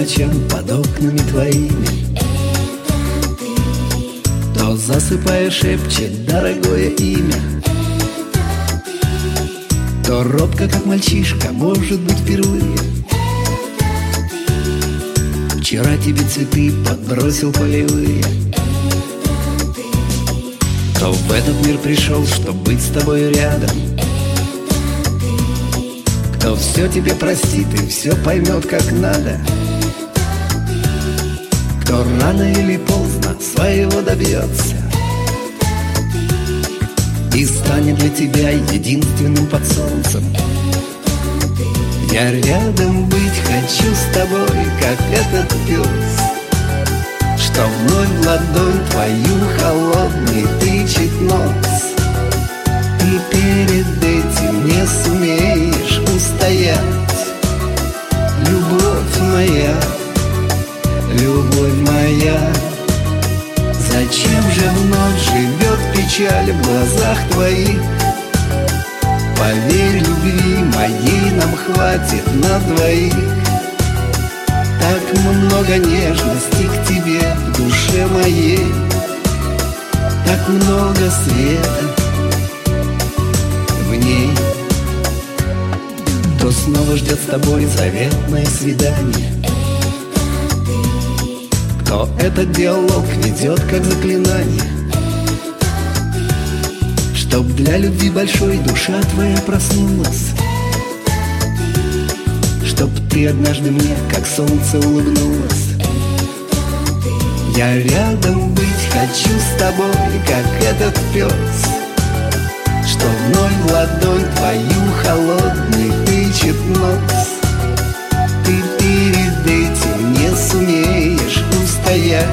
ночам под окнами твоими. Кто, засыпая, шепчет дорогое имя. Кто робко, как мальчишка, может быть, впервые. Вчера тебе цветы подбросил полевые. Кто в этот мир пришел, чтоб быть с тобой рядом. Кто все тебе простит и все поймет, как надо. Кто рано или поздно своего добьется и станет для тебя единственным под солнцем. Я рядом быть хочу с тобой, как этот пес, что вновь в ладонь твою холодный тычет нос. И перед этим не сумеешь устоять. Любовь моя, любовь моя, зачем же вновь живет печаль в глазах твоих? Поверь, любви моей нам хватит на двоих. Так много нежности к тебе в душе моей, так много света в ней. Кто снова ждет с тобой заветное свидание? Кто этот диалог ведет как заклинание? Чтоб для любви большой душа твоя проснулась, чтоб ты однажды мне, как солнце, улыбнулась. Я рядом быть хочу с тобой, как этот пес, что вновь в ладонь твою холодный тычет нос. Ты перед этим не сумеешь устоять.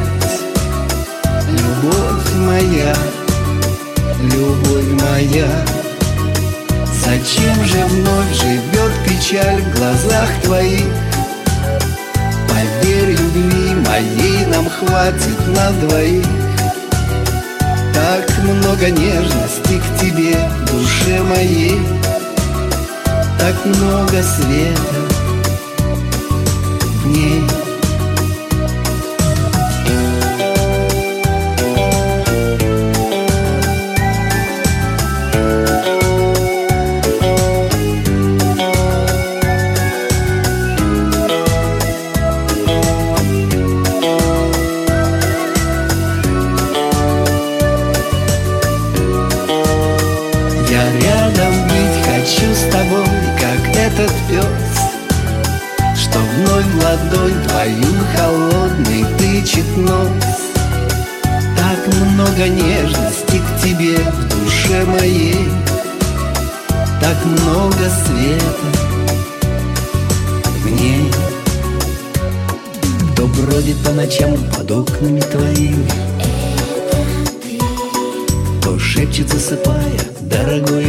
Любовь моя, любовь моя, зачем же вновь живет печаль в глазах твоих? Поверь, любви моей нам хватит на двоих. Так много нежности к тебе в душе моей, так много света в ней. Я рядом быть хочу с тобой, как этот пес, что вновь в ладонь твою холодный тычет нос. Так много нежности к тебе в душе моей, так много света в ней. Кто бродит по ночам под окнами твоими, кто шепчет, засыпая, дорогое